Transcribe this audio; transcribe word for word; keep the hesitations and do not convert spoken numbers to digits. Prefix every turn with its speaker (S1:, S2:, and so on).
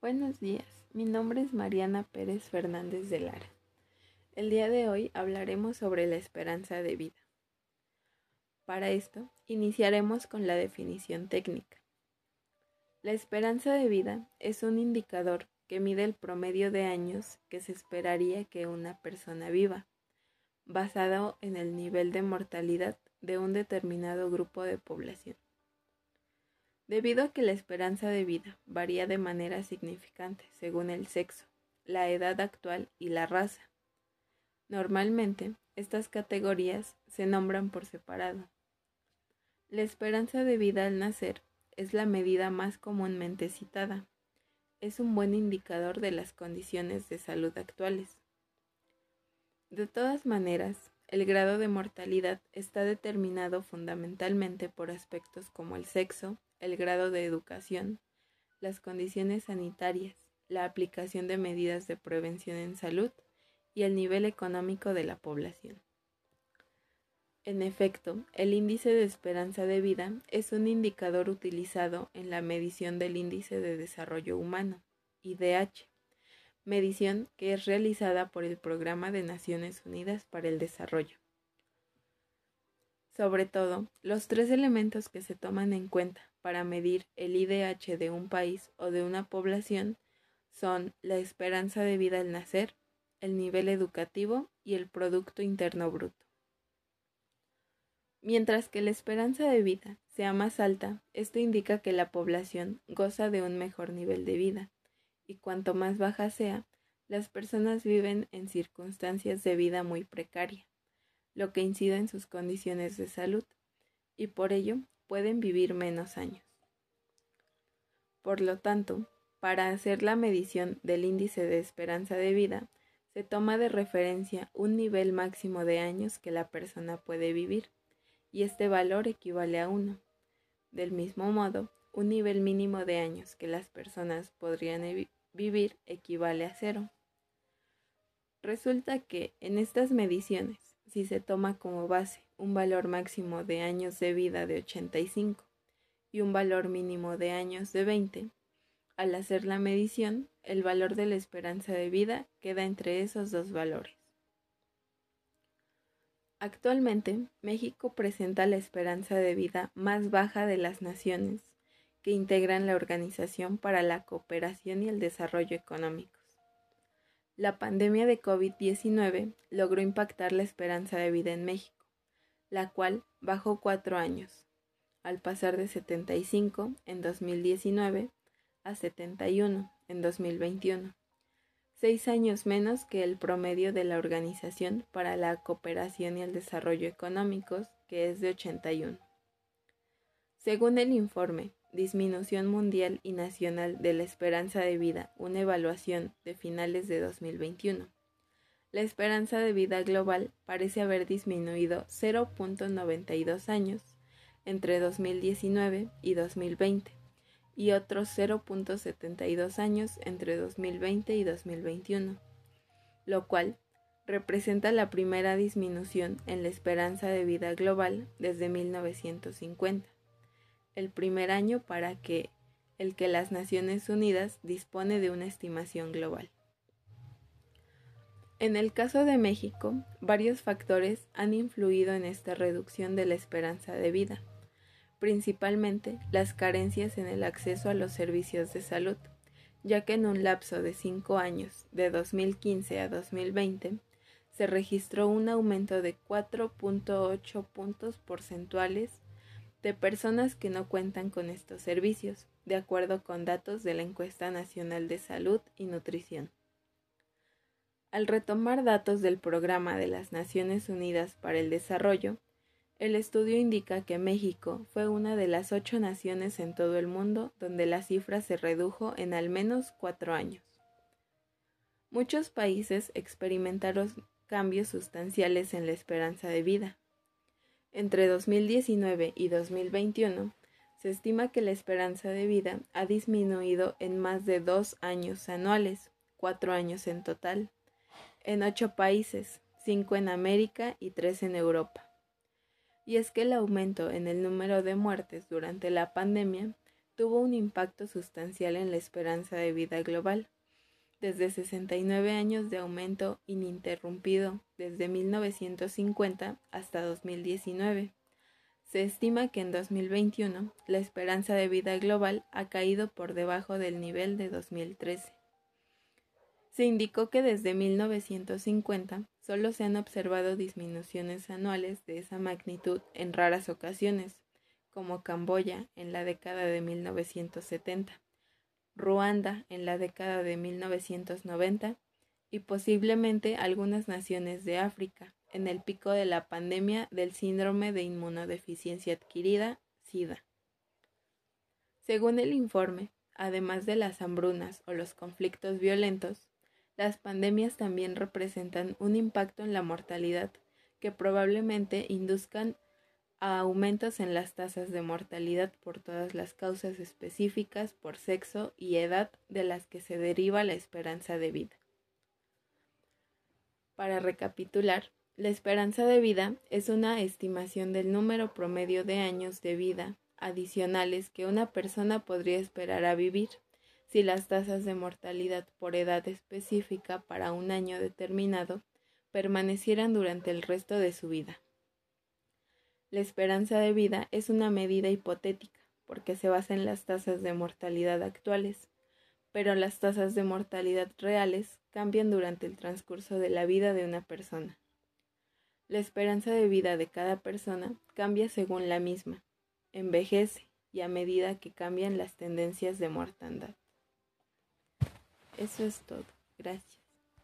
S1: Buenos días, mi nombre es Mariana Pérez Fernández de Lara. El día de hoy hablaremos sobre la esperanza de vida. Para esto, iniciaremos con la definición técnica. La esperanza de vida es un indicador que mide el promedio de años que se esperaría que una persona viva, basado en el nivel de mortalidad de un determinado grupo de población. Debido a que la esperanza de vida varía de manera significante según el sexo, la edad actual y la raza, normalmente estas categorías se nombran por separado. La esperanza de vida al nacer es la medida más comúnmente citada. Es un buen indicador de las condiciones de salud actuales. De todas maneras, el grado de mortalidad está determinado fundamentalmente por aspectos como el sexo, el grado de educación, las condiciones sanitarias, la aplicación de medidas de prevención en salud y el nivel económico de la población. En efecto, el índice de esperanza de vida es un indicador utilizado en la medición del índice de desarrollo humano, I D H, medición que es realizada por el Programa de Naciones Unidas para el Desarrollo. Sobre todo, los tres elementos que se toman en cuenta para medir el I D H de un país o de una población son la esperanza de vida al nacer, el nivel educativo y el Producto Interno Bruto. Mientras que la esperanza de vida sea más alta, esto indica que la población goza de un mejor nivel de vida, y cuanto más baja sea, las personas viven en circunstancias de vida muy precaria, lo que incide en sus condiciones de salud, y por ello pueden vivir menos años. Por lo tanto, para hacer la medición del índice de esperanza de vida, se toma de referencia un nivel máximo de años que la persona puede vivir, y este valor equivale a uno. Del mismo modo, un nivel mínimo de años que las personas podrían evi- vivir equivale a cero. Resulta que en estas mediciones, si se toma como base un valor máximo de años de vida de ochenta y cinco y un valor mínimo de años de veinte, al hacer la medición, el valor de la esperanza de vida queda entre esos dos valores. Actualmente, México presenta la esperanza de vida más baja de las naciones que integran la Organización para la Cooperación y el Desarrollo Económicos. La pandemia de COVID diecinueve logró impactar la esperanza de vida en México, la cual bajó cuatro años, al pasar de setenta y cinco en dos mil diecinueve a setenta y uno en dos mil veintiuno. Seis años menos que el promedio de la Organización para la Cooperación y el Desarrollo Económicos, que es de ochenta y uno. Según el informe Disminución Mundial y Nacional de la Esperanza de Vida, una evaluación de finales de dos mil veintiuno, la esperanza de vida global parece haber disminuido cero punto noventa y dos años entre dos mil diecinueve y dos mil veinte, y otros cero punto setenta y dos años entre dos mil veinte y dos mil veintiuno, lo cual representa la primera disminución en la esperanza de vida global desde mil novecientos cincuenta, el primer año para que el que las Naciones Unidas dispone de una estimación global. En el caso de México, varios factores han influido en esta reducción de la esperanza de vida, principalmente las carencias en el acceso a los servicios de salud, ya que en un lapso de cinco años, de dos mil quince a dos mil veinte, se registró un aumento de cuatro punto ocho puntos porcentuales de personas que no cuentan con estos servicios, de acuerdo con datos de la Encuesta Nacional de Salud y Nutrición. Al retomar datos del Programa de las Naciones Unidas para el Desarrollo, el estudio indica que México fue una de las ocho naciones en todo el mundo donde la cifra se redujo en al menos cuatro años. Muchos países experimentaron cambios sustanciales en la esperanza de vida. Entre dos mil diecinueve y dos mil veintiuno, se estima que la esperanza de vida ha disminuido en más de dos años anuales, cuatro años en total, en ocho países, cinco en América y tres en Europa. Y es que el aumento en el número de muertes durante la pandemia tuvo un impacto sustancial en la esperanza de vida global, desde sesenta y nueve años de aumento ininterrumpido desde mil novecientos cincuenta hasta dos mil diecinueve. Se estima que en dos mil veintiuno la esperanza de vida global ha caído por debajo del nivel de dos mil trece. Se indicó que desde mil novecientos cincuenta solo se han observado disminuciones anuales de esa magnitud en raras ocasiones, como Camboya en la década de mil novecientos setenta, Ruanda en la década de mil novecientos noventa y posiblemente algunas naciones de África en el pico de la pandemia del síndrome de inmunodeficiencia adquirida, SIDA. Según el informe, además de las hambrunas o los conflictos violentos, las pandemias también representan un impacto en la mortalidad que probablemente induzcan a aumentos en las tasas de mortalidad por todas las causas específicas por sexo y edad de las que se deriva la esperanza de vida. Para recapitular, la esperanza de vida es una estimación del número promedio de años de vida adicionales que una persona podría esperar a vivir si las tasas de mortalidad por edad específica para un año determinado permanecieran durante el resto de su vida. La esperanza de vida es una medida hipotética porque se basa en las tasas de mortalidad actuales, pero las tasas de mortalidad reales cambian durante el transcurso de la vida de una persona. La esperanza de vida de cada persona cambia según la misma, envejece y a medida que cambian las tendencias de mortandad. Eso es todo. Gracias.